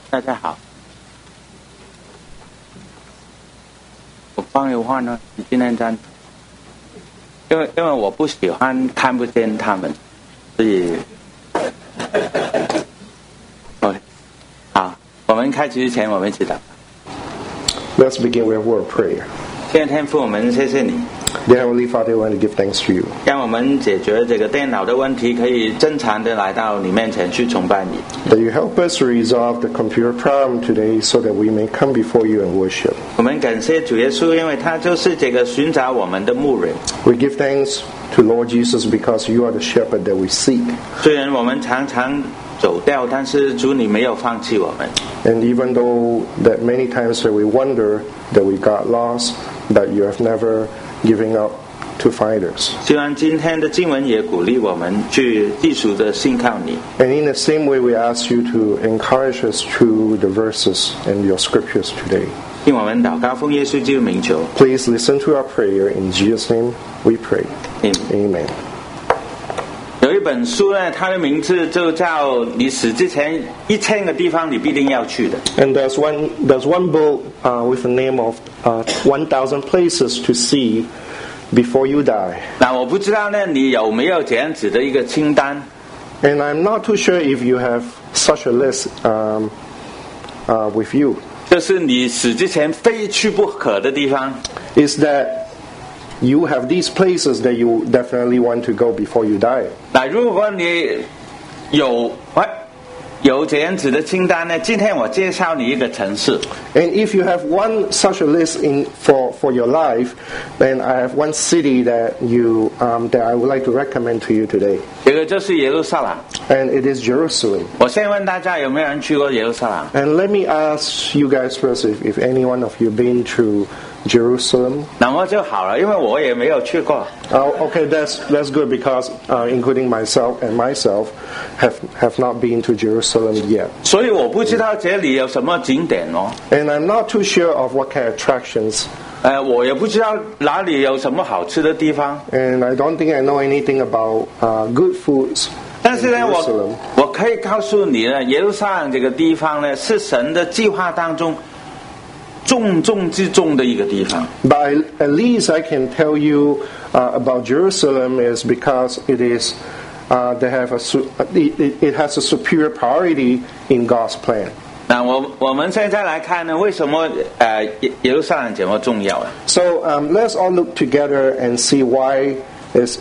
大家好。我帮你换呢，你今天站，因为我不喜欢看不见他们，所以，好，我们开始之前，我们一起祷。 Let's begin with a word of prayer. 现在天父，我们谢谢你。 Dear Heavenly Father, I want to give thanks to you. 让我们解决这个电脑的问题，可以正常的来到你面前去崇拜你。 That you help us to resolve the computer problem today so that we may come before you and worship. 我们感谢主耶稣，因为他就是这个寻找我们的牧人。 We give thanks to Lord Jesus because you are the shepherd that we seek. 虽然我们常常走掉，但是主你没有放弃我们。 And even though that many times that we wonder that we got lost, that you have never given up to find us. 希望今天的经文也鼓励我们去继续的信靠你。 And in the same way, we ask you to encourage us through the verses and your scriptures today. 听我们祷告，奉耶稣基督名求。 Please listen to our prayer. In Jesus' name we pray. Amen. 有一本书呢，它的名字就叫你死之前1000个地方你必定要去的。 And there's one book with the name of 1,000 places to see before you die. 那我不知道呢，你有没有这样子的一个清单 And I'm not too sure if you have such a list with you. 就是你死之前非去不可的地方。 Is that you have these places that you definitely want to go before you die. 那如果你有这样子的清单呢，今天我介绍你一个城市。 And if you have one such a list for your life, then I have one city that that I would like to recommend to you today. 这个就是耶路撒冷。 And it is Jerusalem. 我先问大家有没有人去过耶路撒冷？ And let me ask you guys first if any one of you been to Jerusalem. 那么就好了，因为我也没有去过。 Okay, that's good because including myself have not been to Jerusalem yet. 所以我不知道这里有什么景点哦。 And I'm not too sure of what kind of attractions. 我也不知道哪里有什么好吃的地方。 And I don't think I know anything about good foods. 但是呢，我可以告诉你呢，耶路撒冷这个地方呢，是神的计划当中重中之重的一个地方。 But at least I can tell you about Jerusalem is because it is they have it has a superior priority in God's plan. 那我们现在来看呢，为什么耶路撒冷这么重要啊？ So let's all look together and see why is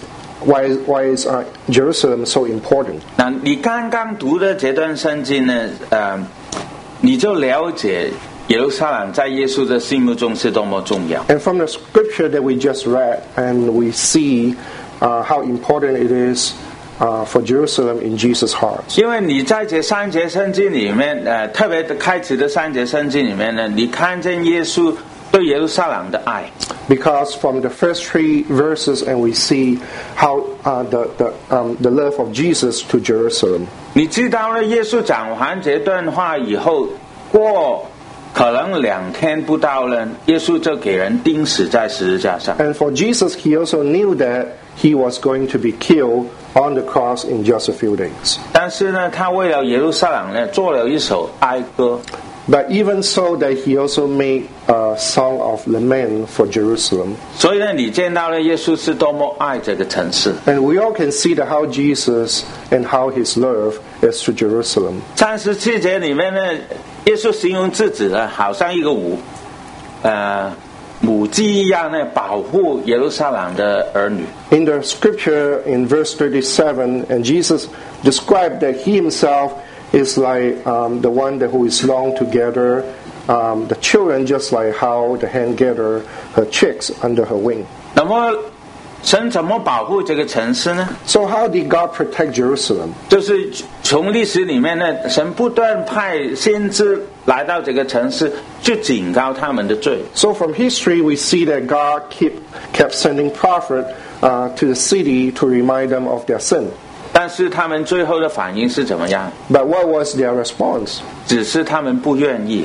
Jerusalem so important. 那你刚刚读的这段圣经呢，你就了解耶路撒冷在耶稣的心目中是多么重要。 And from the scripture that we just read, and we see how important it is for Jerusalem in Jesus' heart. 因为你在这3节圣经里面，特别的开始的3节圣经里面呢，你看见耶稣对耶路撒冷的爱。 Because from the first 3 verses, and we see how the love of Jesus to Jerusalem. 你知道呢，耶稣讲完这段话以后，过可能2天不到呢，耶稣就给人钉死在十字架上。 And for Jesus, he also knew that he was going to be killed on the cross in just a few days. 但是呢，他为了耶路撒冷呢，做了一首哀歌。 But even so, that he also made a song of lament for Jerusalem. 所以呢，你见到了耶稣是多么爱这个城市。 And we all can see that how Jesus and how his love is to Jerusalem. 37节里面呢，耶稣形容自己呢，好像一个母鸡一样呢，保护耶路撒冷的儿女。 In the scripture, in verse 37, and Jesus described that he himself is like the one who is long to gather the children, just like how the hen gather her chicks under her wing. 那么神怎么保护这个城市呢？ So how did God protect Jerusalem? 就是从历史里面呢，神不断派先知来到这个城市，去警告他们的罪。 So from history, we see that God kept sending prophet to the city to remind them of their sin. 但是他们最后的反应是怎么样？ But what was their response? 只是他们不愿意。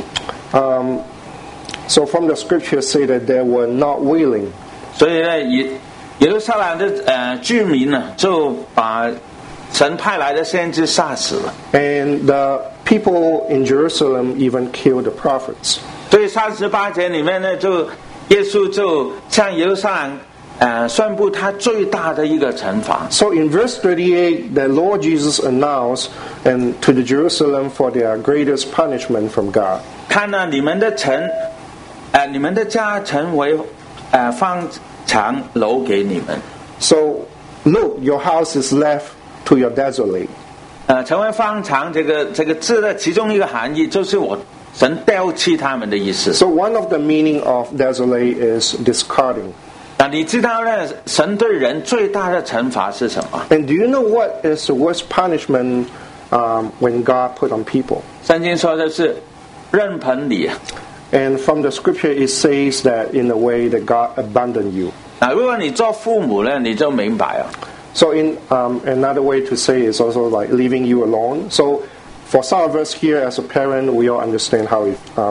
So from the scriptures say that they were not willing. 所以呢，耶路撒冷的居民呢，就把神派来的先知杀死了。 And the people in Jerusalem even killed the prophets. 所以38节里面呢，就耶稣就向耶路撒冷宣布他最大的一个惩罚。 So in verse 38, the Lord Jesus announced and to the Jerusalem for their greatest punishment from God. 看呢，你们的城，你们的家成为方长楼给你们。 So look, your house is left to your desolate. 成为方长这个字的其中一个含义，就是我神丢弃他们的意思。 So one of the meaning of desolate is discarding. 那你知道呢？神对人最大的惩罚是什么？ And do you know what is the worst punishment when God put on people? 圣经说的是认盆你。 And from the scripture it says that in a way that God abandoned you. 那如果你做父母呢，你就明白了。 So in another way to say is also like leaving you alone. So for some of us here as a parent, we all understand how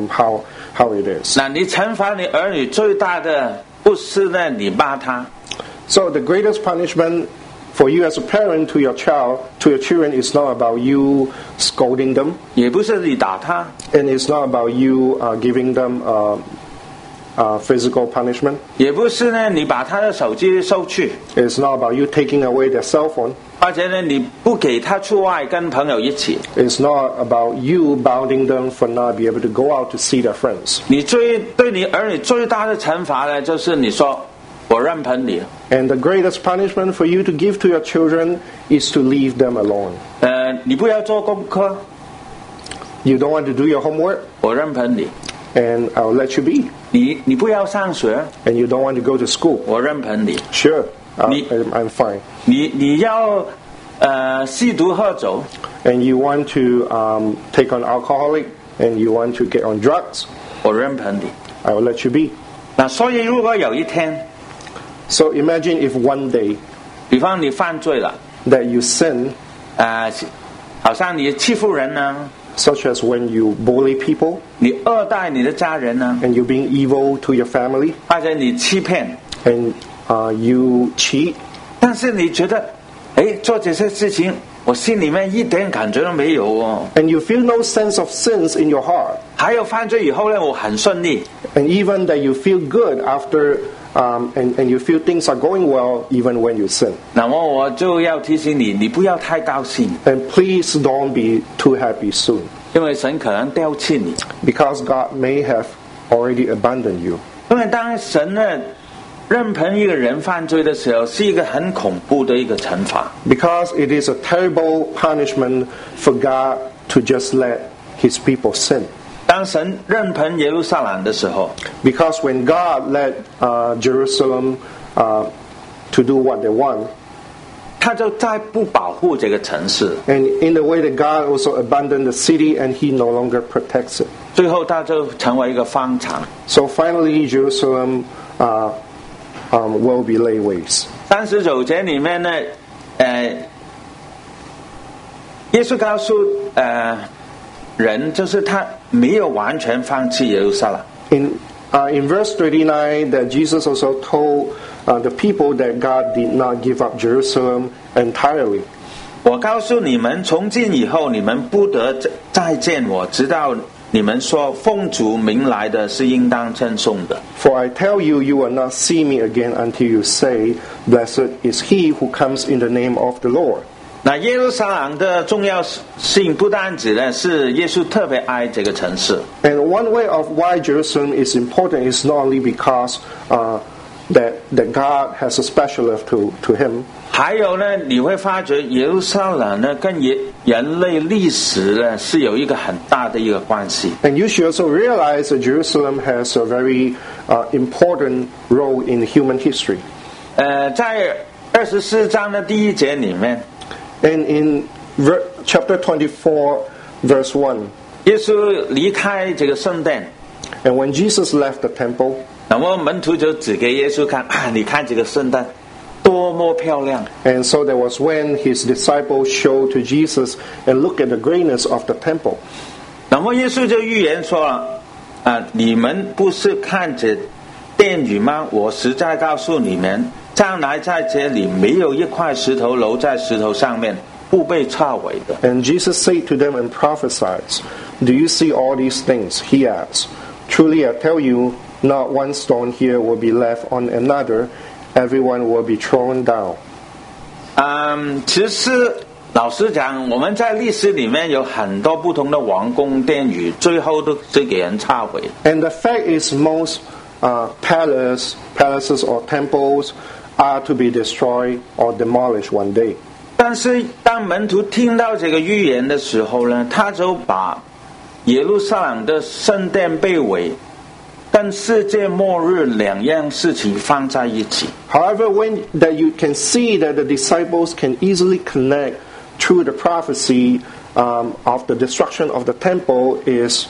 it is. 那你惩罚你儿女最大的不是呢，你骂他， So the greatest punishment for you as a parent to your children is not about you scolding them, 也不是你打他， and it's not about you giving them physical punishment. 也不是呢你把他的手机收去， It's not about you taking away their cell phone. 而且呢你不给他出外跟朋友一起。 It's not about you bounding them for not be able to go out to see their friends. 你对你儿女最大的惩罚呢，就是你说我认盆你， And the greatest punishment for you to give to your children is to leave them alone. 你不要做功课， You don't want to do your homework, 我认盆你。 and I'll let you be. 你不要上学， And you don't want to go to school. 我认盆你。 Sure, Me- I'm fine. 你要吸毒喝酒， And you want to take on alcoholic, and you want to get on drugs, 我认盆你。 I will let you be. 那所以如果有一天， So imagine if one day 比方你犯罪了， that you sin, 好像你欺负人呢， such as when you bully people, 你恶待你的家人呢， and you being evil to your family, 或者你欺骗， and you cheat, 但是你觉得，做这些事情，我心里面一点感觉都没有哦。 and you feel no sense of sins in your heart, 还有犯罪以后呢，我很顺利， and even that you feel good after, and you feel things are going well even when you sin. 那么我就要提醒你，你不要太高兴， And please don't be too happy soon, 因为神可能丢弃你。 because God may have already abandoned you. 因为当神呢认盆一个人犯罪的时候，是一个很恐怖的一个惩罚。 Because it is a terrible punishment for God to just let his people sin. 当神认盆耶路撒冷的时候， Because when God let Jerusalem to do what they want, 他就再不保护这个城市， and in the way that God also abandoned the city and he no longer protects it. 最后他就成为一个方场。 So finally Jerusalem will be laid waste. 39节里面呢，耶稣告诉人，就是他没有完全放弃耶路撒冷。 In verse 39, that Jesus also told the people that God did not give up Jerusalem entirely. 我告诉你们，从今以后，你们不得再见我，直到你们说奉主名来的是应当称颂的。 For I tell you, you will not see me again until you say, Blessed is he who comes in the name of the Lord. 那耶路撒冷的重要性不单指呢是耶稣特别爱这个城市， And one way of why Jerusalem is important is not only because that God has a special love to him, 还有呢，你会发觉耶路撒冷呢跟人类历史呢是有一个很大的一个关系。 and you should also realize that Jerusalem has a very important role in human history. 在24章的第1节里面， And in chapter 24, verse 1, 耶稣离开这个圣殿， and when Jesus left the temple, 那么门徒就指给耶稣看啊，你看这个圣殿多么漂亮。 and so that was when his disciples showed to Jesus and look at the greatness of the temple. 那么耶稣就预言说了，你们不是看着殿宇吗？我实在告诉你们，将来在这里没有一块石头留在石头上面， 不被拆毁的。 And Jesus said to them and prophesied, Do you see all these things? He asked. Truly I tell you, not one stone here will be left on another. Everyone will be thrown down. 其实老实讲，我们在历史里面有很多不同的王宫殿宇，最后都是给人拆毁。 And the fact is most palaces or temples are to be destroyed or demolished one day. 但是当门徒听到这个预言的时候呢，他就把耶路撒冷的圣殿被毁跟世界末日两样事情放在一起。 However, when that you can see that the disciples can easily connect through the prophecy of the destruction of the temple is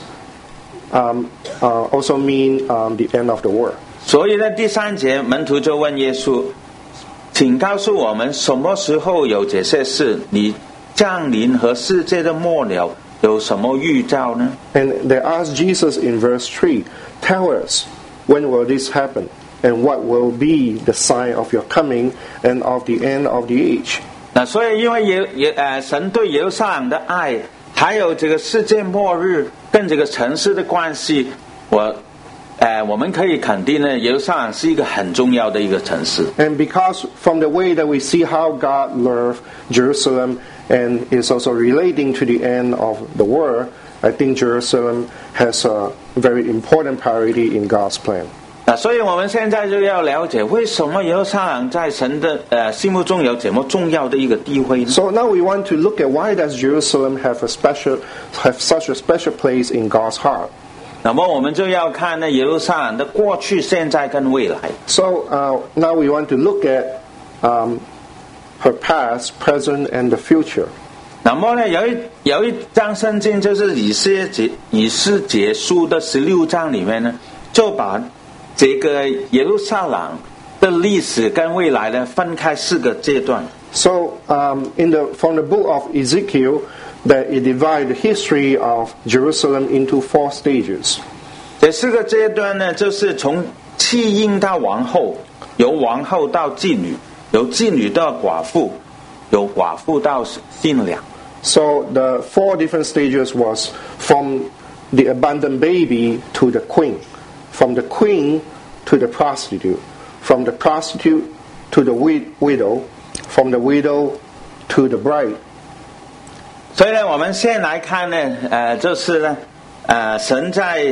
also mean the end of the world. 所以呢，第3节门徒就问耶稣，请告诉我们什么时候有这些事？你降临和世界的末了有什么预兆呢？ And they asked Jesus in verse 3, Tell us, when will this happen? And what will be the sign of your coming and of the end of the age? 那所以因为神对耶路撒冷的爱，还有这个世界末日跟这个城市的关系，我们可以肯定呢，耶路撒冷是一个很重要的一个城市。 And because from the way that we see how God loved Jerusalem and is also relating to the end of the world, I think Jerusalem has a very important priority in God's plan. 所以我们现在就要了解，为什么耶路撒冷在神的心目中有这么重要的一个地位呢？ So now we want to look at why does Jerusalem have such a special place in God's heart. 那么我们就要看呢耶路撒冷的过去、现在跟未来。 So now we want to look at her past, present, and the future. 那么呢，有一章圣经就是以斯结书的16章里面呢，就把这个耶路撒冷的历史跟未来呢分开4个阶段。 So from the book of Ezekiel, that it divides the history of Jerusalem into 4 stages. 这4个阶段呢，就是从弃婴到王后，由王后到妓女，由妓女到寡妇，由寡妇到新娘。 So the 4 different stages was from the abandoned baby to the queen, from the queen to the prostitute, from the prostitute to the widow, from the widow to the bride. 所以呢，我们先来看呢，就是呢，神在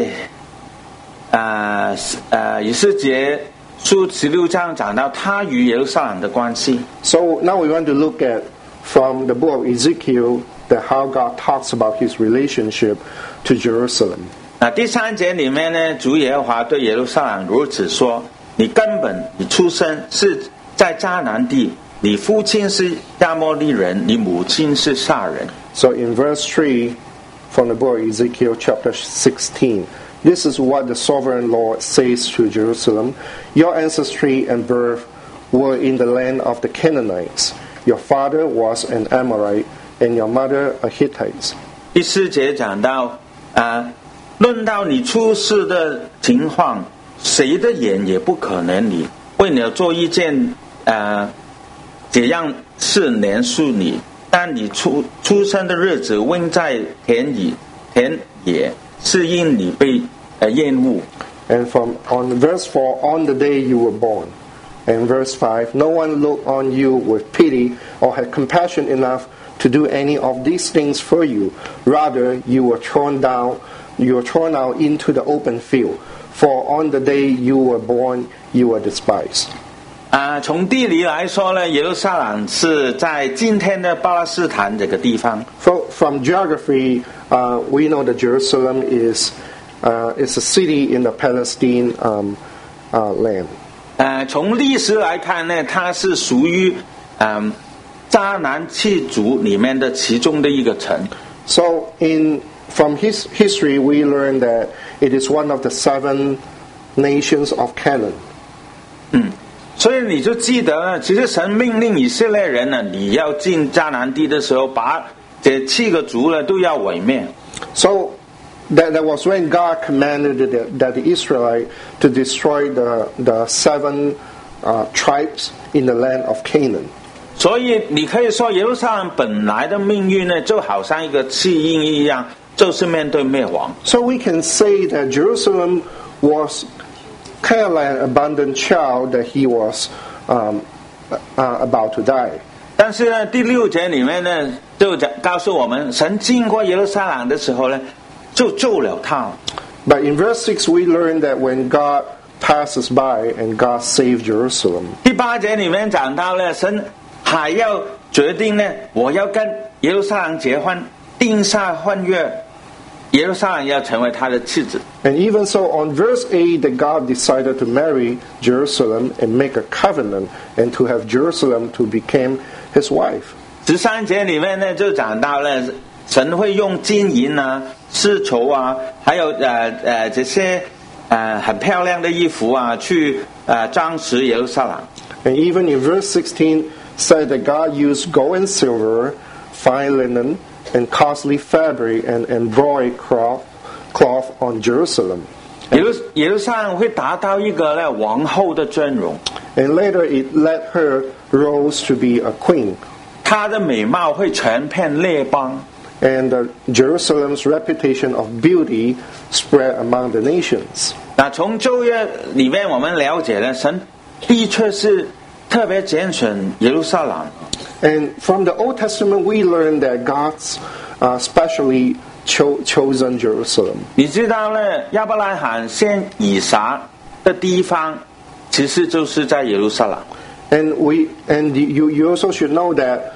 以斯结书16章讲到他与耶路撒冷的关系。 So now we want to look at from the book of Ezekiel that how God talks about his relationship to Jerusalem. 第3节里面呢，主耶和华对耶路撒冷如此说：你出生是在迦南地，你父亲是亚摩利人，你母亲是撒人。 So in verse 3 from the book of Ezekiel chapter 16, this is what the sovereign Lord says to Jerusalem. Your ancestry and birth were in the land of the Canaanites. Your father was an Amorite and your mother a Hittite. 第4节讲到论到你出世的情况，谁的眼也不可能你为你做一件这样事连述你，但你出生的日子温在田野，是因你被厌恶。 And on verse 4, on the day you were born. And verse 5, no one looked on you with pity or had compassion enough to do any of these things for you. Rather, you were thrown out into the open field. For on the day you were born, you were despised. 从地理来说呢，耶路撒冷是在今天的巴勒斯坦这个地方。 From geography, we know that Jerusalem is a city in the Palestine land. 从历史来看呢，它是属于迦南七族里面的其中的一个城。 So from his history, we learn that it is one of the 7 nations of Canaan. 所以你就记得呢，其实神命令以色列人呢，你要进迦南地的时候，把这7个族呢都要毁灭。 So that was when God commanded that the Israelites to destroy the 7 tribes in the land of Canaan. 所以你可以说耶路撒冷本来的命运呢，就好像一个弃婴一样，就是面对灭亡。 So we can say that Jerusalem was kind of like an abandoned child that he was about to die. 但是呢，第6节里面呢，就告诉我们，神经过耶路撒冷的时候呢，就救了他。 But in verse 6 we learn that when God passes by and God saved Jerusalem. 第8节里面讲到了，神还要决定呢，我要跟耶路撒冷结婚，定下婚约，耶路撒冷要成为他的妻子。 And even so, on verse 8, that God decided to marry Jerusalem and make a covenant and to have Jerusalem to become his wife. 13节里面呢，就讲到了神会用金银啊、丝绸啊，还有这些很漂亮的衣服啊，去装饰耶路撒冷。 And even in verse 16, said that God used gold and silver, fine linen, and costly fabric and embroidered cloth on Jerusalem. 耶路撒冷会达到一个呢王后的尊荣， And later it led her rose to be a queen. 她的美貌会传遍列邦。 And Jerusalem's reputation of beauty spread among the nations. 那从旧约里面我们了解了，神的确是特别拣选耶路撒冷。 And from the Old Testament we learn that God's specially chosen Jerusalem. 你知道呢，亚伯拉罕献以撒的地方，其实就是在耶路撒冷。 And you also should know that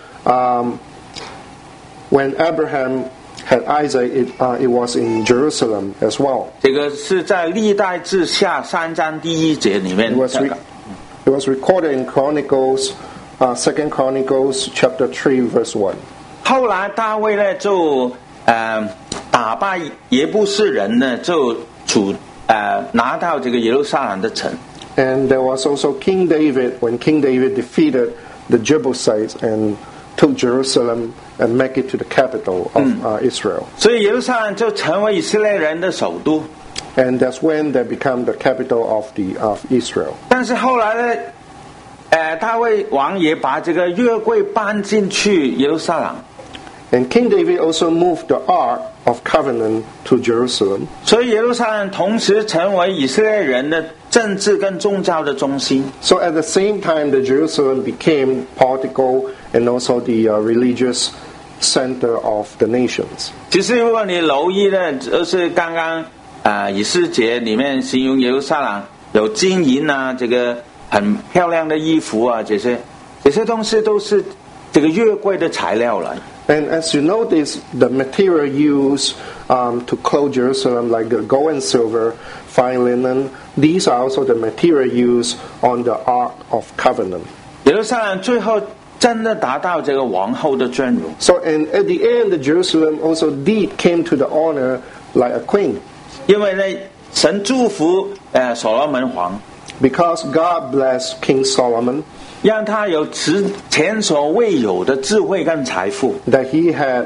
when Abraham had Isaac, it was in Jerusalem as well. 这个是在历代志下3章第1节里面。 It was recorded in Chronicles, 2 Chronicles chapter 3 verse 1. 后来大卫呢就打败耶布斯人呢，就拿到这个耶路撒冷的城。 And there was also King David, when King David defeated the Jebusites and took Jerusalem and make it to the capital of Israel. 所以耶路撒冷就成为以色列人的首都。 And that's when they become the capital of Israel. 但是后来呢，大卫王也把这个约柜搬进去耶路撒冷。 And King David also moved the Ark of Covenant to Jerusalem. 所以耶路撒冷同时成为以色列人的政治跟宗教的中心。 So at the same time, the Jerusalem became political and also the religious center of the nations. 其实如果你留意呢，就是刚刚以斯帖里面形容耶路撒冷有金银啊，这个很漂亮的衣服啊，这些东西都是这个约柜的材料了。 And as you notice, the material used to clothe Jerusalem, like the gold and silver, fine linen, these are also the material used on the Ark of Covenant. 耶路撒冷最后真的达到这个王后的尊荣。 So, and at the end, the Jerusalem also came to the honor like a queen. 因为呢，神祝福所罗门王， Because God blessed King Solomon, 让他有前所未有的智慧跟财富。 that he had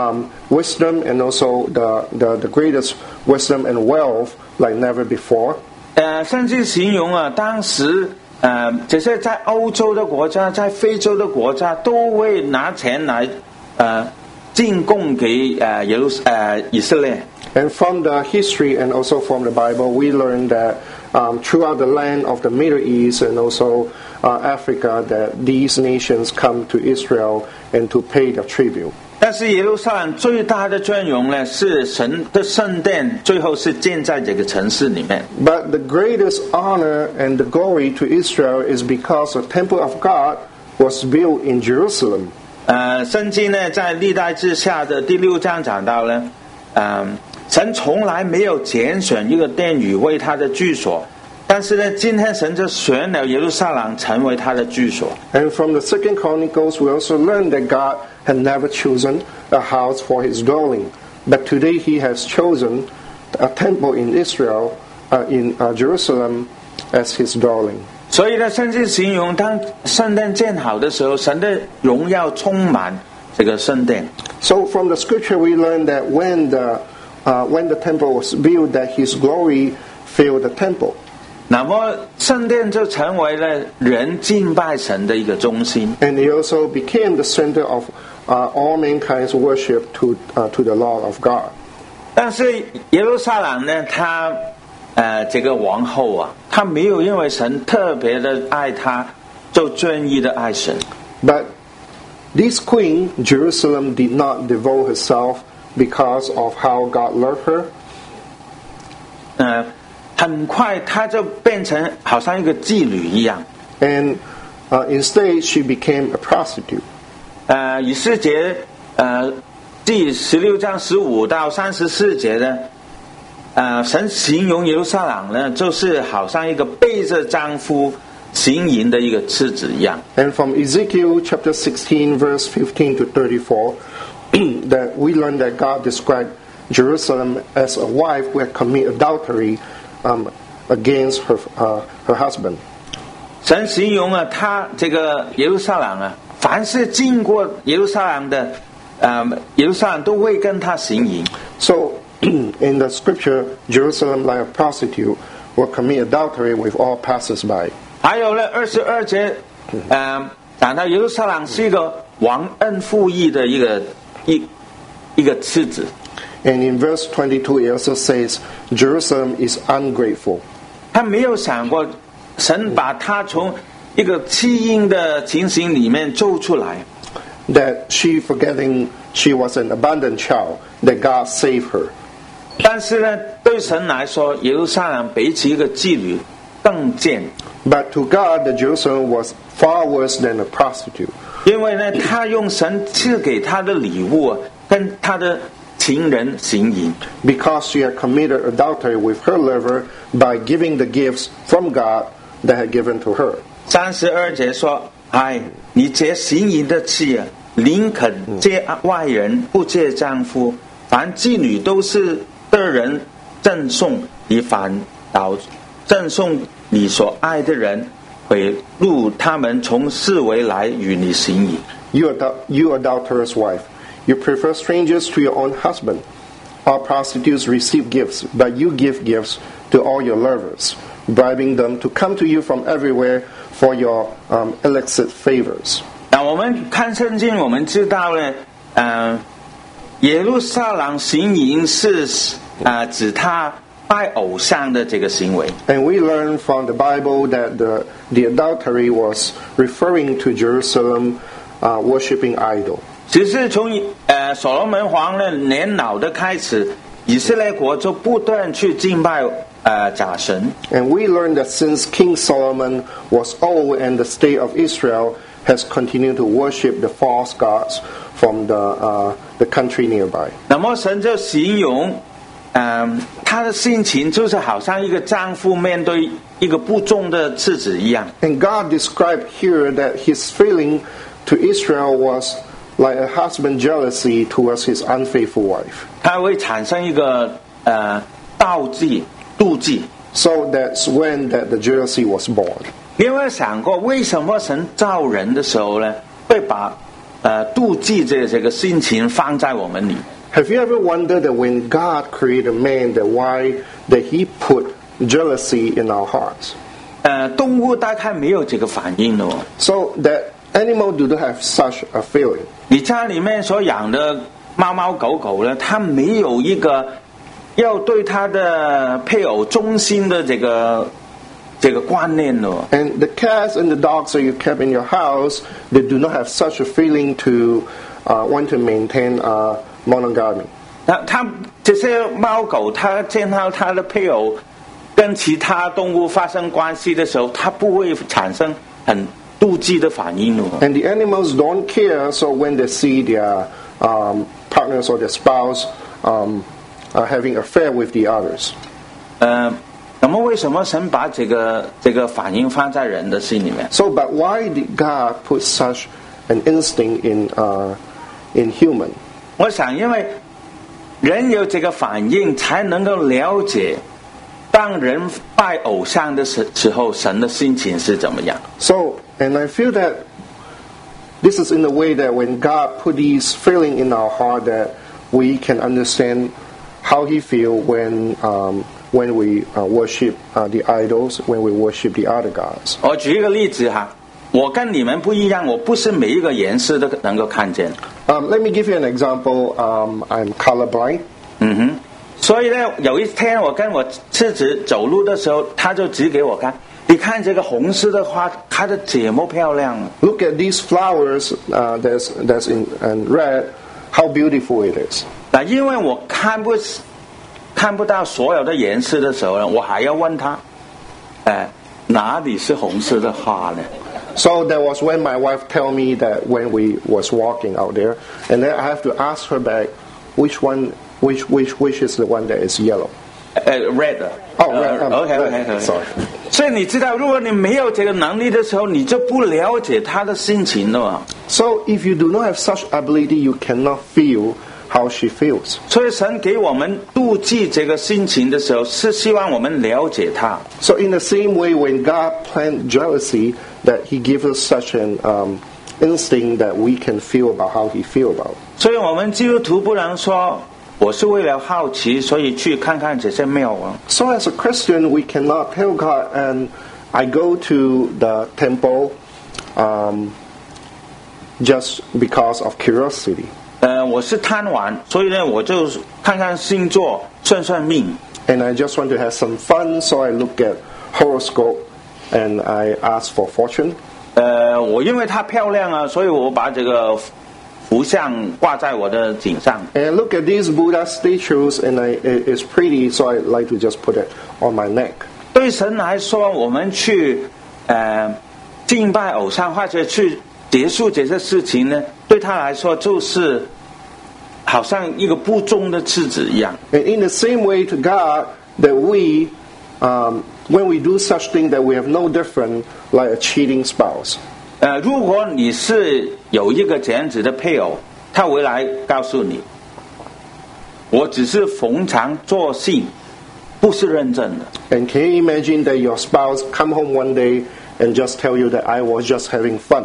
wisdom and also the greatest wisdom and wealth like never before. 甚至形容啊，当时这些在欧洲的国家，在非洲的国家，都会拿钱来进贡给以色列。 And from the history and also from the Bible, we learn that throughout the land of the Middle East and also Africa, that these nations come to Israel and to pay the tribute. 但是耶路撒冷最大的尊荣呢，是神的圣殿，最后是建在这个城市里面。 But the greatest honor and the glory to Israel is because the temple of God was built in Jerusalem. 圣经呢，在历代志下的第6章讲到呢，神从来没有拣选一个殿宇为他的居所，但是呢，今天神就选了耶路撒冷成为他的居所。 And from the 2 Chronicles, we also learn that God had never chosen a house for his dwelling. But today he has chosen a temple in Israel, in Jerusalem, as his dwelling. 所以呢，圣经形容当圣殿建好的时候，神的荣耀充满这个圣殿。 So from the scripture we learn that when the temple was built, that his glory filled the temple. 那么圣殿就成为了人敬拜神的一个中心。 And it also became the center of all mankind's worship to the Lord of God. 但是耶路撒冷呢，他这个王后啊，她没有因为神特别的爱她，就专一的爱神。 But this queen, Jerusalem, did not devote herself because of how God loved her. 很快她就变成好像一个妓女一样。 And instead, she became a prostitute. 以斯帖第16章15到34节呢，神形容耶路撒冷呢，就是好像一个背着丈夫行淫的一个妻子一样。 And from Ezekiel chapter 16, verse 15 to 34, that we learn that God described Jerusalem as a wife who had committed adultery against her husband. 神形容啊，他这个耶路撒冷啊，凡是经过耶路撒冷的，耶路撒冷都会跟他行淫。 So, in the scripture, Jerusalem, like a prostitute, will commit adultery with all passers-by. 还有呢，22节，讲到耶路撒冷是一个忘恩负义的一个妻子。 And in verse 22, it also says, Jerusalem is ungrateful. 他没有想过，神把他从一个弃婴的情形里面救出来。 That she, forgetting she was an abandoned child, that God saved her. 但是呢，对神来说，耶路撒冷比起一个妓女更贱， But to God, the Jerusalem was far worse than a prostitute. 因为呢，他用神赐给他的礼物啊，跟他的情人行淫。 Because she had committed adultery with her lover by giving the gifts from God that had given to her. 32节说：“哎，你这行淫的妻啊，宁肯借外人，不借丈夫。凡妓女都是得人赠送，你反倒赠送你所爱的人，毁入他们从四围来与你行淫。” You adulterous wife, you prefer strangers to your own husband. All prostitutes receive gifts, but you give gifts to all your lovers, bribing them to come to you from everywhere for your illicit favors. 那我们看圣经，我们知道呢，耶路撒冷行淫是指他拜偶像的这个行为。 And we learn from the Bible that the adultery was referring to Jerusalem worshipping idol. 只是从所罗门王的年老的开始，以色列国就不断去敬拜假神。 And we learn that since King Solomon was old and the state of Israel has continued to worship the false gods from the country nearby. 那么神就形容，他的心情就是好像一个丈夫面对一个不忠的妻子一样。 And God described here that his feeling to Israel was like a husband jealousy towards his unfaithful wife. 他会产生一个妒忌。 So that's when the jealousy was born. 你有没有想过，为什么神造人的时候呢，会把妒忌这个心情放在我们里面？ Have you ever wondered that when God created man, that why that he put jealousy in our hearts? 动物大概没有这个反应的哦。 So that animal do not have such a feeling. 你家里面所养的猫猫狗狗呢，它没有一个要对它的配偶忠心的这个观念哦。 And the cats and the dogs that you kept in your house, they do not have such a feeling to want to maintain monogamy. 它这些猫狗，它见到它的配偶跟其他动物发生关系的时候，它不会产生很妒忌的反应哦。 And the animals don't care, so when they see their partners or their spouse having affair with the others. 那么为什么神把这个反应放在人的心里面？ So, but why did God put such an instinct in human? 我想，因为人有这个反应，才能够了解，当人拜偶像的时候，神的心情是怎么样。 So, and I feel that this is in the way that when God put these feeling in our heart, that we can understand how He feel when when we worship the idols, when we worship the other gods. 我举一个例子哈，我跟你们不一样，我不是每一个颜色都能够看见。 Let me give you an example. I'm colorblind. 所以呢，有一天我跟我妻子走路的时候，她就指给我看，你看这个红色的花，它的怎么漂亮啊 Look at these flowers that's in red. How beautiful it is. 那因为我看不到所有的颜色的时候呢，我还要问她，哪里是红色的花呢？ So that was when my wife tell me that when we was walking out there, and then I have to ask her back which is the one that is yellow. Red. Oh, red. OK. Sorry. 所以你知道，如果你没有这个能力的时候，你就不了解他的心情了嘛。 So if you do not have such ability, you cannot feel how she feels. 所以神给我们妒忌这个心情的时候，是希望我们了解他。 So in the same way, when God planned jealousy, that He gives us such an instinct that we can feel about how He feel about. 所以我们基督徒不能说我是为了好奇，所以去看看这些庙啊。 So as a Christian, we cannot tell God, and I go to the temple just because of curiosity. 我是贪玩，所以呢，我就看看星座，算命。 And I just want to have some fun, so I look at horoscope and I ask for fortune. 我因为它漂亮啊，所以我把这个符像挂在我的颈上。 And I look at these Buddha statues, and it's pretty, so I like to just put it on my neck. 对神来说，我们去敬拜偶像或者去结束这些事情呢，对他来说就是好像一个不忠的妻子一样。 And in the same way to God, that we, when we do such thing, that we have no different like a cheating spouse. 如果你是有一个这样子的配偶，他回来告诉你，我只是逢场作戏，不是认真的。 And can you imagine that your spouse come home one day and just tell you that I was just having fun?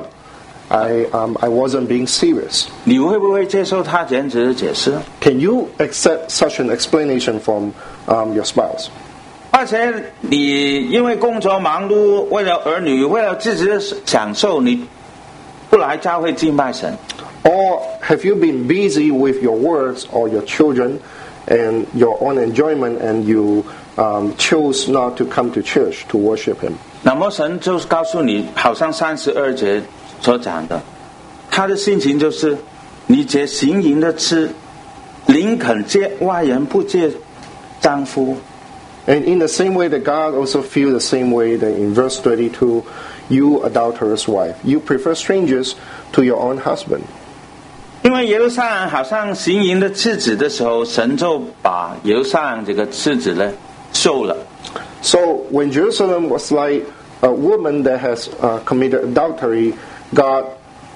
I wasn't being serious. 你会不会接受他这样子的解释？ Can you accept such an explanation from your spouse? 而且你因为工作忙碌，为了儿女，为了自己的享受，你不来教会敬拜神。 Or have you been busy with your works or your children and your own enjoyment, and you chose not to come to church to worship Him? 那么神就告诉你，好像32节所讲的，他的心情就是：你这行淫的妻，宁肯借外人，不借丈夫。 And in the same way that God also feels the same way that in verse 32, you adulterous wife, you prefer strangers to your own husband. 因为耶路撒冷好像行淫的妻子的时候，神就把耶路撒冷这个妻子呢收了。 So when Jerusalem was like a woman that has committed adultery, God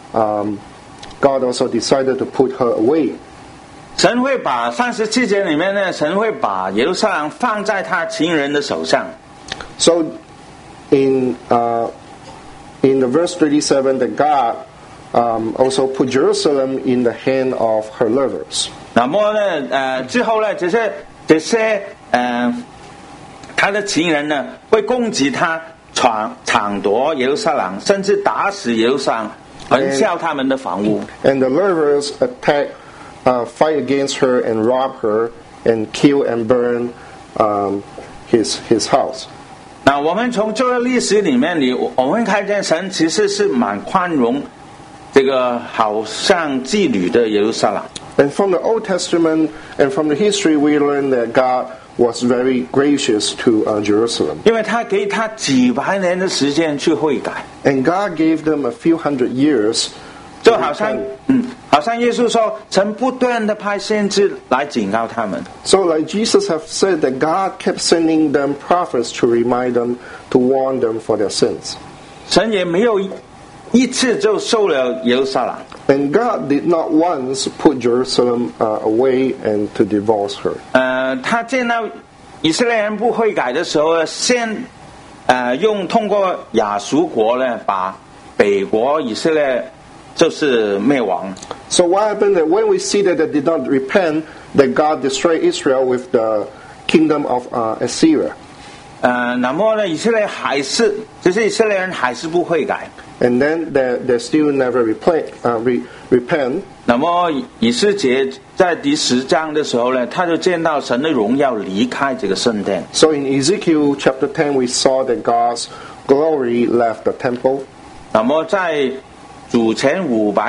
also decided to put her away. 神会把37节里面呢，神会把耶路撒冷放在他情人的手上。 So in the verse 37, that God also put Jerusalem in the hand of her lovers. 那么呢，之后呢，这些他的情人呢，会攻击他，抢夺耶路撒冷，甚至打死耶路撒冷，焚烧他们的房屋。 And the lovers fight against her and rob her and kill and burn his house. 那我们从这个历史里面，我们看见神其实是蛮宽容这个好像妓女的耶路撒冷。 And from the Old Testament and from the history, we learn that God was very gracious to Jerusalem. 因为他给他几百年的时间去悔改。 And God gave them a few hundred years. 就好像耶稣说，神不断的派先知来警告他们。 So like Jesus have said that God kept sending them prophets to remind them, to warn them for their sins. 神也没有一次就收了耶路撒冷。 And God did not once put Jerusalem away and to divorce her. 他见到以色列人不悔改的时候，先通过亚述国呢，把北国以色列就是灭亡。 So what happened that when we see that they did not repent, that God destroyed Israel with the kingdom of Assyria. 那么呢，以色列还是，就是以色列人还是不悔改。 And then they still never repent. 那么以斯帖在第10章的时候呢，他就见到神的荣耀离开这个圣殿。 So in Ezekiel chapter 10, we saw that God's glory left the temple. 那么在主前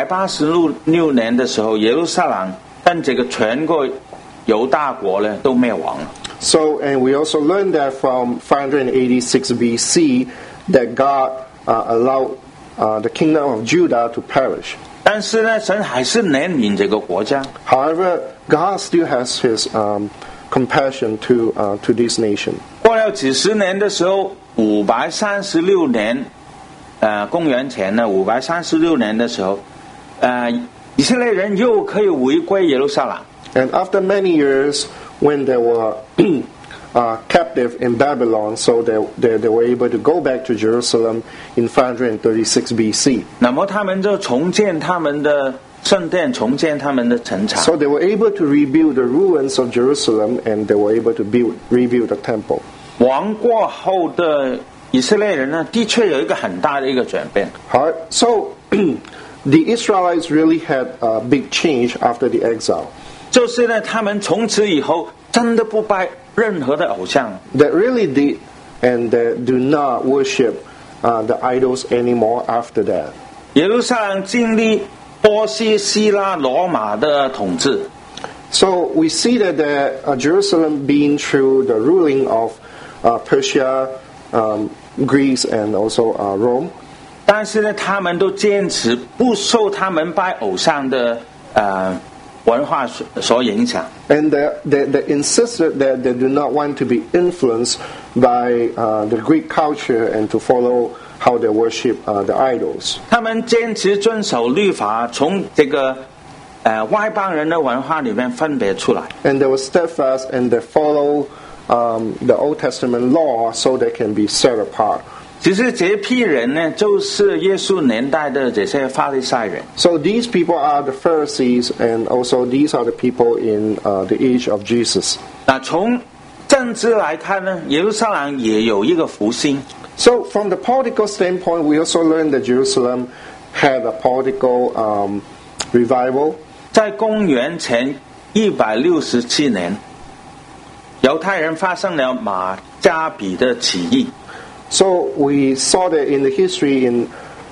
586年的时候，耶路撒冷跟这个全个犹大国呢都灭亡了。 So, and we also learned that from 586 BC that God allowed the kingdom of Judah to perish. 但是呢，神还是怜悯这个国家。 However, God still has His compassion to this nation. 过了几十年的时候，536年，公元前呢536年的时候，以色列人又可以回归耶路撒冷。 And after many years, when they were captive in Babylon, so they were able to go back to Jerusalem in 536 BC. 那么他们就重建他们的圣殿，重建他们的城墙。 So they were able to rebuild the ruins of Jerusalem, and they were able to rebuild the temple. 亡过后的以色列人呢，的确有一个很大的一个转变。 So the Israelites really had a big change after the exile. 就是呢，他们从此以后真的不拜任何的偶像。 They really did, and they do not worship the idols anymore after that. 耶路撒冷经历波西、希腊、罗马的统治。 So we see that Jerusalem being through the ruling of Persia, Greece, and also Rome. 但是呢，他们都坚持不受他们拜偶像的文化所影响。 And they insisted that they do not want to be influenced by the Greek culture and to follow how they worship the idols. 他们坚持遵守律法，从这个外邦人的文化里面分别出来。 And they were steadfast and they follow the Old Testament law so they can be set apart. 其实这批人呢，就是耶稣年代的这些法利赛人。 So these people are the Pharisees, and also these are the people in the age of Jesus. 那从政治来看呢，耶路撒冷也有一个复兴。 So from the political standpoint, we also learned that Jerusalem had a political revival. 在公元前167年，犹太人发生了马加比的起义。 So we saw that in the history in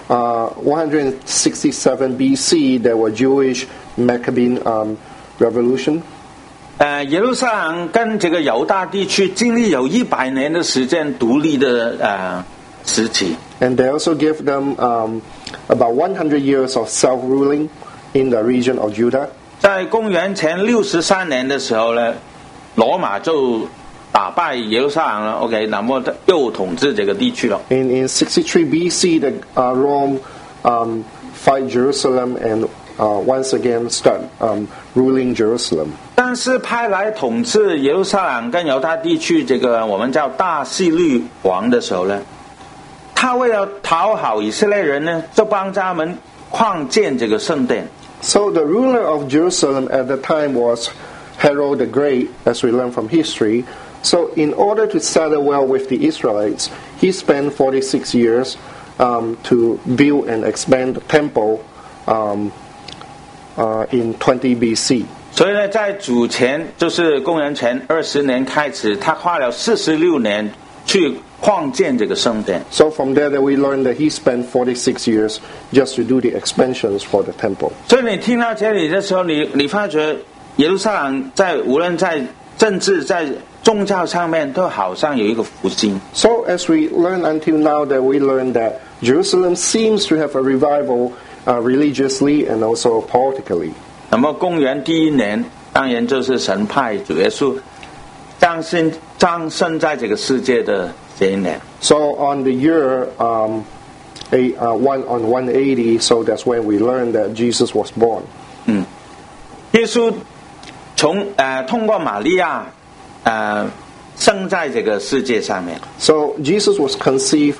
167 BC, there were Jewish Maccabean revolution. 耶路撒冷跟这个犹大地区经历有100年的时间独立的时期。 And they also gave them about 100 years of self-ruling in the region of Judah. 在公元前63年的时候呢，罗马就打败耶路撒冷了 ，OK， 那么又统治这个地区了。 In 63 BC, the Rome fight Jerusalem and once again start ruling Jerusalem. 但是派来统治耶路撒冷跟犹大地区这个我们叫大希律王的时候呢，他为了讨好以色列人呢，就帮他们扩建这个圣殿。 So the ruler of Jerusalem at the time was Herod the Great, as we learn from history. So in order to settle well with the Israelites, he spent 46 years to build and expand the temple in 20 BC. 所以呢，在主前就是公元前20年开始，他花了46年去扩建这个圣殿。 So from there we learned that he spent 46 years just to do the expansions for the temple. 所以你听到这里的时候，你发觉耶路撒冷无论在政治在宗教上面都好像有一个复兴。 So as we learn until now, that we learn that Jerusalem seems to have a revival religiously and also politically. 那么公元第1年，当然就是神派主耶稣降生在这个世界的这一年。 So on the year 180, so that's when we learn that Jesus was born. 耶稣通过玛利亚生在这个世界上面。 So Jesus was conceived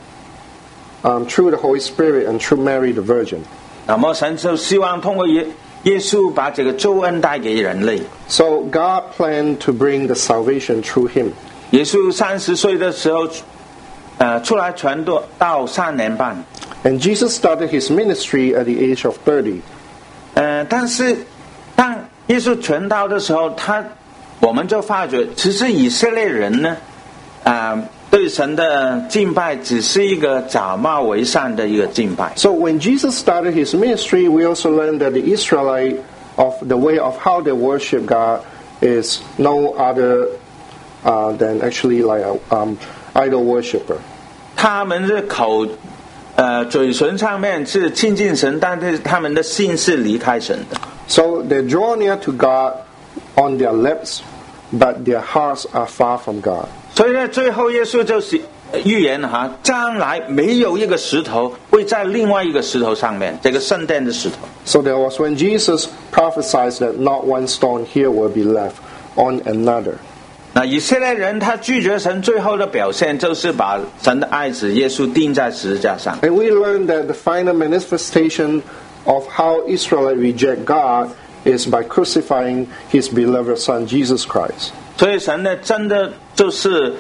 through the Holy Spirit and through Mary the Virgin. 那么神就希望通过耶稣把这个救恩带给人类。 So God planned to bring the salvation through him. 耶稣30岁的时候，出来传道到3年半。 And Jesus started his ministry at the age of 30. 但是当耶稣传道的时候，我们就发觉，其实以色列人呢，对神的敬拜只是一个假冒为善的一个敬拜。 So when Jesus started his ministry, we also learned that the Israelite of the way of how they worship God is no other than actually like an idol worshiper. 他们的嘴唇上面是亲近神，但是他们的心是离开神的。 So they draw near to God on their lips, but their hearts are far from God. 所以呢，最后耶稣就是预言将来没有一个石头会在另外一个石头上面，这个圣殿的石头。 So there was when Jesus prophesied that not one stone here will be left on another. 那以色列人他拒绝神，最后的表现就是把神的爱子耶稣钉在十字架上。 And we learned that the final manifestation of how Israel reject God is by crucifying his beloved son Jesus Christ. 所以神呢，真的就是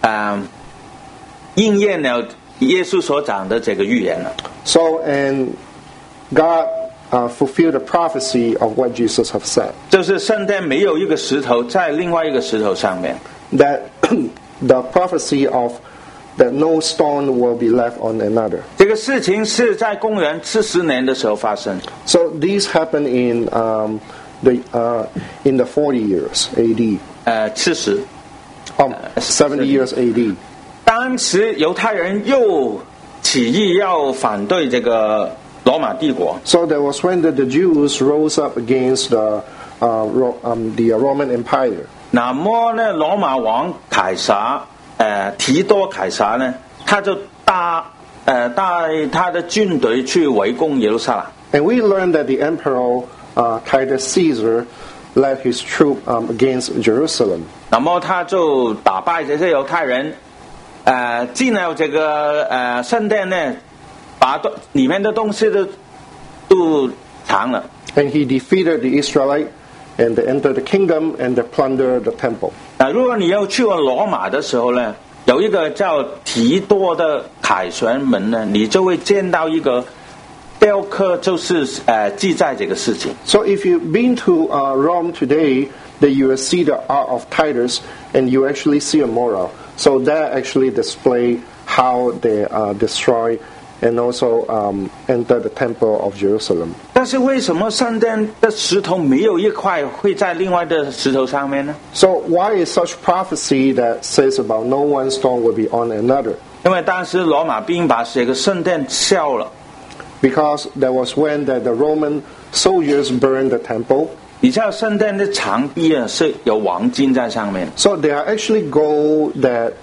应验了耶稣所讲的这个预言了。 So and God fulfilled the prophecy of what Jesus have said. 就是圣殿没有一个石头在另外一个石头上面。 That the prophecy of that no stone will be left on another. 这个事情是在公元70年的时候发生。 So these happened in the 40 years AD. 70 70 years AD. 当时犹太人又起义要反对这个罗马帝国。 So there was when the Jews rose up against the Roman Empire. 那么呢，罗马王凯撒，提多凯撒呢，他就带他的军队去围攻耶路撒冷。 And we learned that the emperor Titus Caesar led his troop against Jerusalem. 那么他就打败这些犹太人，进了这个圣殿呢，把里面的东西都藏了。 And he defeated the Israelite, and they entered the kingdom, and they plundered the temple. 如果你要去过罗马的时候呢，有一个叫提多的凯旋门呢，你就会见到一个雕刻，就是记载这个事情。 So if you've been to Rome today, then you will see the art of Titus, and you actually see a mural. So that actually display how they destroy and also enter the temple of Jerusalem. 但是为什么圣殿的石头没有一块会在另外的石头上面呢？ So why is such prophecy that says about no one stone will be on another? 因为当时罗马兵把这个圣殿烧了。 Because there was when that the Roman soldiers burned the temple. 你知道圣殿的墙壁是有黄金在上面。 So there are actually gold that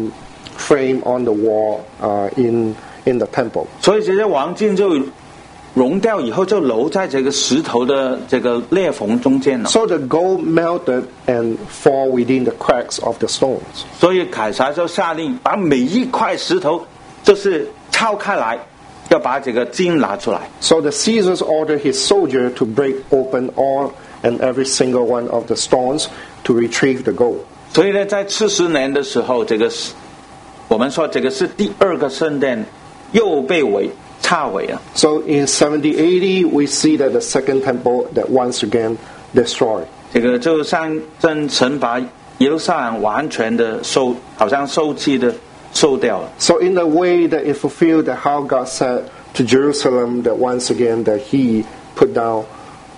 frame on the wall in the temple. 所以这些黄金就融掉以后，就留在这个石头的这个裂缝中间了。 So the gold melted and fall within the cracks of the stones. 所以凯撒就下令把每一块石头就是抄开来，要把这个金拿出来。 So the Caesars ordered his soldier to break open all and every single one of the stones to retrieve the gold. 所以呢，在70年的时候，我们说这个是第二个圣殿又被拆毁了。 So in 70 AD, we see that the second temple that once again destroyed. 这个就象征神把耶路撒冷完全的好像收起的收掉了。 So in the way that it fulfilled that how God said to Jerusalem that once again that He put down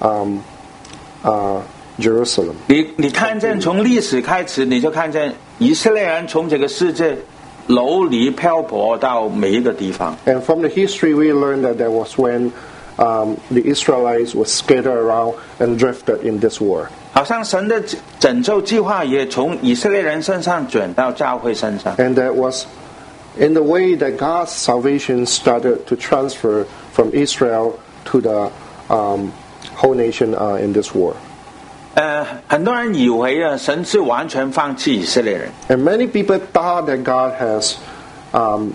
Jerusalem. 你看见从历史开始，你就看见以色列人从这个世界流离漂泊到每一个地方。 And from the history, we learned that there was when the Israelites were scattered around and drifted in this world. 好像神的拯救计划也从以色列人身上转到教会身上。 And that was in the way that God's salvation started to transfer from Israel to the whole nation in this world. 很多人以为神是完全放弃以色列人。 And many people thought that God has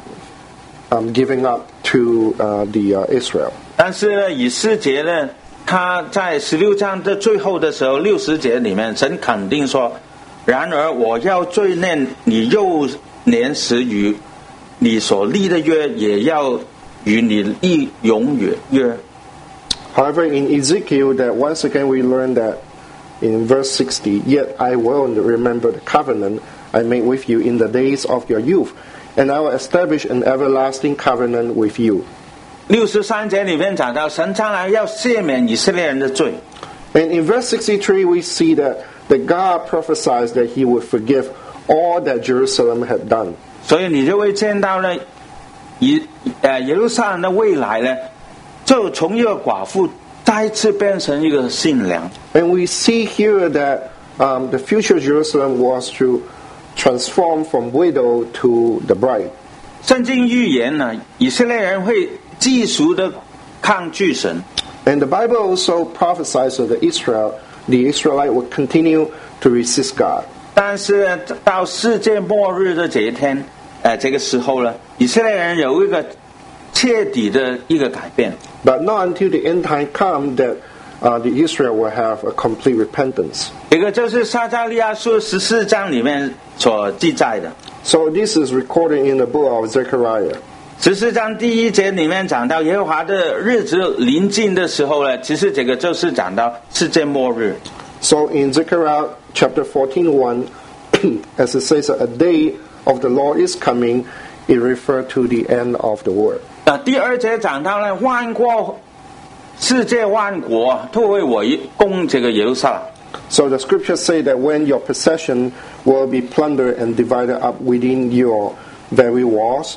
given up to the Israel. 但是以斯结呢， 他在16章的最后的时候60节里面，神肯定说，然而我要追念你幼年时与你所立的约，也要与你立永远约。 However, in Ezekiel, that once again we learn that in verse 60, yet I will remember the covenant I made with you in the days of your youth, and I will establish an everlasting covenant with you. 63节里面讲到，神将来要赦免以色列人的罪。 And in verse 63, we see that God prophesies that he would forgive all that Jerusalem had done. 所以你就会见到呢，耶路撒冷的未来呢，就从一个寡妇再次变成一个新娘。 And we see here that the future Jerusalem was to transform from widow to the bride. 圣经预言呢，以色列人会继续的抗拒神。 And the Bible also prophesies that the Israelite would continue to resist God. 但是到世界末日的这一天，这个时候呢，以色列人有一个彻底的一个改变。 But not until the end time come that the Israel will have a complete repentance. 这个就是撒迦利亚书14章里面所记载的。 So this is recorded in the book of Zechariah. 14章第1节里面讲到耶和华的日子临近的时候呢，其实这个就是讲到世界末日。 So in Zechariah chapter 14:1, as it says, a day of the Lord is coming, it refers to the end of the world. 第2节讲到呢，万国世界万国都会围攻这个耶路撒冷。 So the scriptures say that when your possession will be plundered and divided up within your very walls,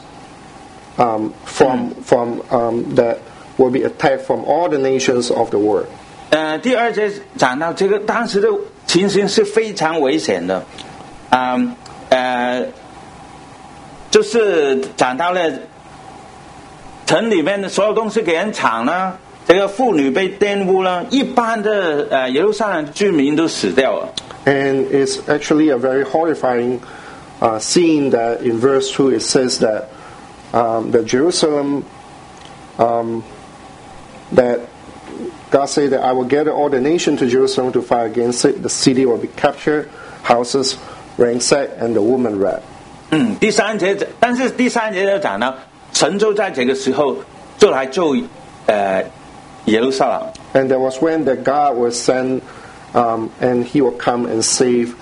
that will be attacked from all the nations of the world. 第2节讲到这个当时的情形是非常危险的，就是讲到了城里面的所有东西给人抢了，这个妇女被玷污了，一般的耶路撒冷居民都死掉了。 And it's actually a very horrifying scene that in verse 2 it says that that Jerusalem, that God said that I will gather all the nations to Jerusalem to fight against it. The city will be captured, houses ransacked, and the woman raped. 第3节，但是第3节就讲到，神就在这个时候就来救耶路撒冷。 And there was when that God was sent, and He will come and save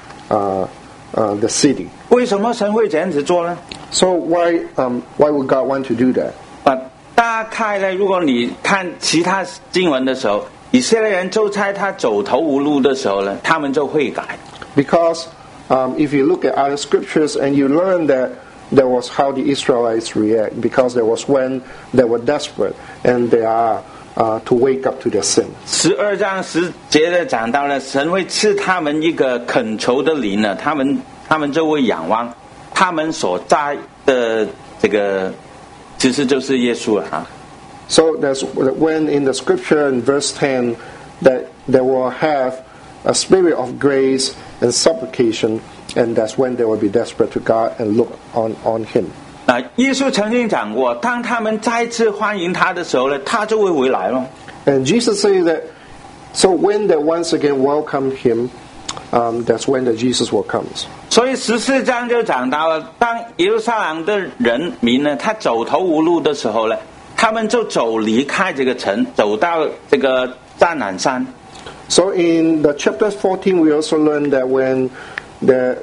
the city. 为什么神会这样子做呢？ So why would God want to do that? 大概呢，如果你看其他经文的时候，以色列人就在他走投无路的时候呢，他们就会改。 Because if you look at other scriptures and you learn that there was how the Israelites react, because there was when they were desperate and they are to wake up to their sin. 12章10节的讲到了，神会赐他们一个恳求的灵呢，他们就会仰望他们所在的这个，其实就是耶稣了啊。 So that's when in the scripture in verse 10 that they will have a spirit of grace and supplication, and that's when they will be desperate to God and look on Him. 耶稣曾经讲过，当他们再次欢迎他的时候呢，他就会回来了。 And Jesus said that, so when they once again welcome Him, that's when the Jesus will come. 所以14章就讲到了，当耶路撒冷的人民呢，他走投无路的时候呢，他们就离开这个城，走到这个橄榄山。 So in the chapter 14, we also learn that when there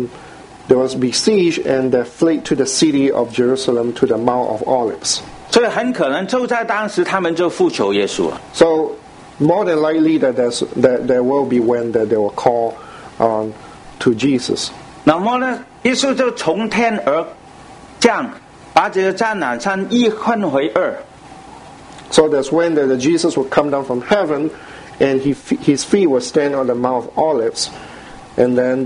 was besieged and they fled to the city of Jerusalem to the Mount of Olives. 所以很可能就在当时，他们就呼求耶稣了。 So more than likely that there will be when that they will call to Jesus. 那么呢，耶稣就从天而降，把这个橄榄山一分为二。 So that's when the Jesus will come down from heaven, and his feet will stand on the Mount of Olives, and then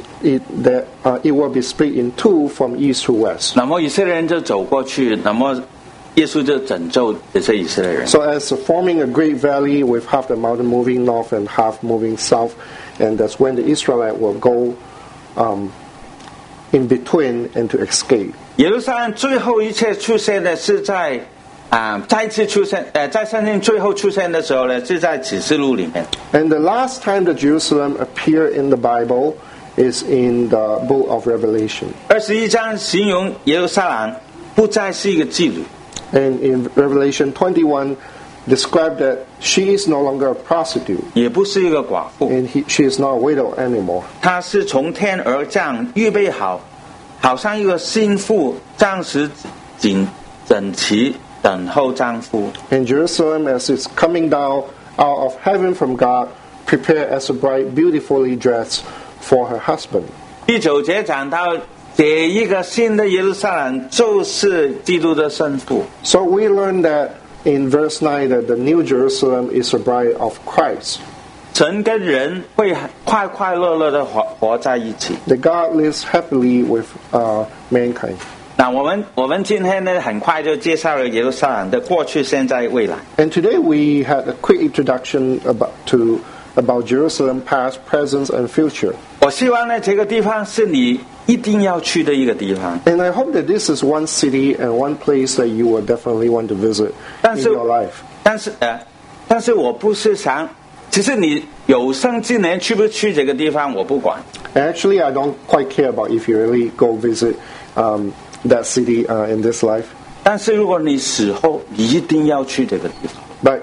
it will be split in two from east to west. 那么以色列人就走过去，那么耶稣就拯救这些以色列人。 So as forming a great valley with half the mountain moving north and half moving south, and that's when the Israelite will go in between and to escape. 耶路撒冷最后一次出现的是在再次出现，在圣经最后出现的时候呢，是在启示录里面。 And the last time that Jerusalem appeared in the Bible is in the book of Revelation. 21章形容耶路撒冷不再是一个妓女， And in Revelation 21, described that she is no longer a prostitute 也不是一个寡妇， and she is not a widow anymore. 她是从天而降，预备好，好像一个心妇，暂时整齐等候丈夫。 And Jerusalem, as it's coming down out of heaven from God, prepared as a bride beautifully dressed for her husband. 第9节讲到这一个新的耶路撒冷就是基督的生父。 So we learn that in verse 9 that the new Jerusalem is a bride of Christ. 神跟人会快快乐乐的活在一起。 That God lives happily with mankind. 那我们今天呢，很快就介绍了耶路撒冷的过去、现在、未来。 And today we had a quick introduction about Jerusalem, past, present, and future. 我希望呢，这个地方是你一定要去的一个地方。 And I hope that this is one city and one place that you will definitely want to visit in your life. 但是我不是想，其实你有生之年去不去这个地方，我不管。 And actually, I don't quite care about if you really go visit that city in this life. 但是如果你死后，你一定要去这个地方。 But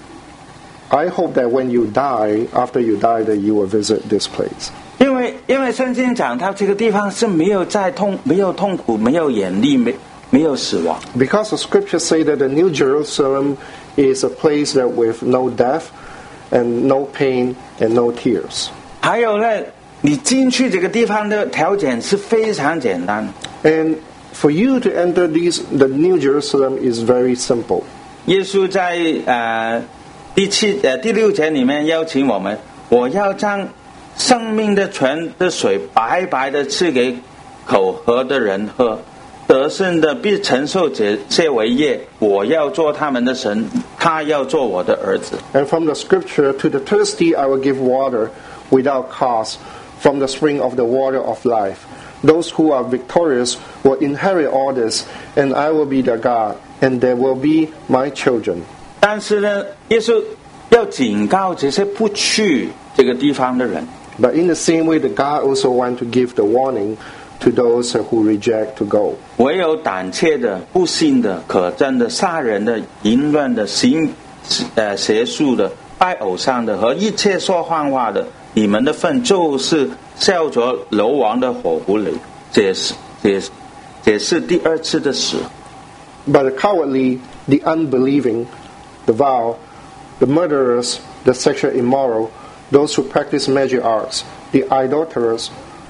I hope that when you die, after you die, that you will visit this place. 因为圣经讲到这个地方是没有痛苦、没有眼泪、没有死亡。 Because the scriptures say that the New Jerusalem is a place that with no death and no pain and no tears. 还有呢，你进去这个地方的条件是非常简单。 And for you to enter the New Jerusalem is very simple. 耶稣在第6节里面邀请我们，我要将生命的泉的水白白的赐给口渴的人喝，得胜的必承受这些为业，我要做他们的神，他要做我的儿子。 And from the scripture, to the thirsty I will give water without cost from the spring of the water of life. Those who are victorious will inherit all this, and I will be their God, and they will be my children. 但是呢，耶稣要警告这些不去这个地方的人。 But in the same way, that God also wants to give the warning to those who reject to go. 唯有胆怯的、不信的、可憎的、杀人的、淫乱的、行邪术的、拜偶像的和一切说谎话的，你们的份就是笑着流亡的火湖里。这是第2次的死。 But the cowardly, the unbelieving, the vile, the murderers, the sexually immoral, those who practice magic arts, the idolaters,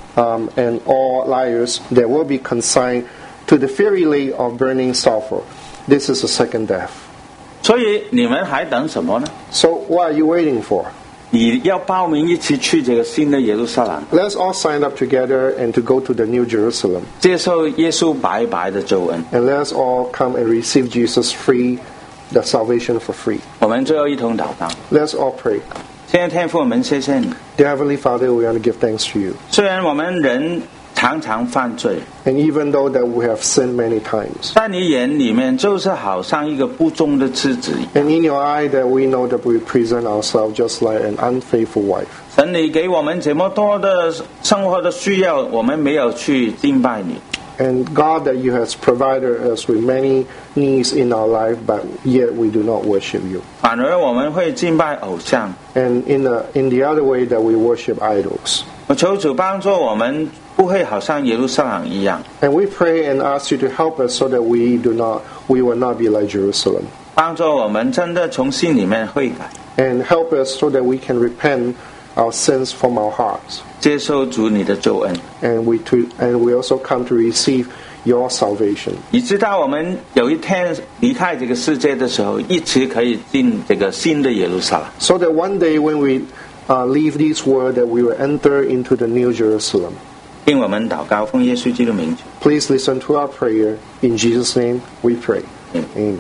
and all liars, they will be consigned to the fiery lake of burning sulfur. This is the second death. 所以你们还等什么呢？ So what are you waiting for? 你要报名一起去这个新的耶路撒冷， Let's all sign up together and to go to the New Jerusalem. 接受耶稣白白的救恩。 And let's all come and receive Jesus free, the salvation for free. 我们最后一同祷告。 Let's all pray. 亲爱的天父，我们谢谢你。 Dear Heavenly Father, we want to give thanks to you. 虽然我们人常常犯罪， And even though that we have sinned many times, 在你眼里面就是好像一个不忠的妻子一样。 and in your eye that we know that we present ourselves just like an unfaithful wife. 神，你给我们这么多的生活的需要，我们没有去敬拜你。 And God, that you have provided us with many needs in our life, but yet we do not worship you. 反而我们会敬拜偶像。 And in the other way that we worship idols. 我求主帮助我们，不会好像耶路撒冷一样， And we pray and ask you to help us so that we will not be like Jerusalem. 帮助我们真的从心里面悔改， And help us so that we can repent our sins from our hearts. 接受主你的救恩， And we also come to receive your salvation. 以直到我们有一天离开这个世界的时候，一直可以进这个新的耶路撒冷。 So that one day when we leave this world, that we will enter into the New Jerusalem. 听我们祷告，奉耶稣基督名求。 Please listen to our prayer. In Jesus' name we pray. Amen.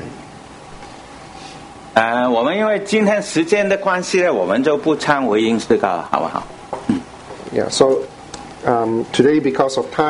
我们因为今天时间的关系呢，我们就不唱回应诗歌了，好不好？ Yeah, so today, because of time,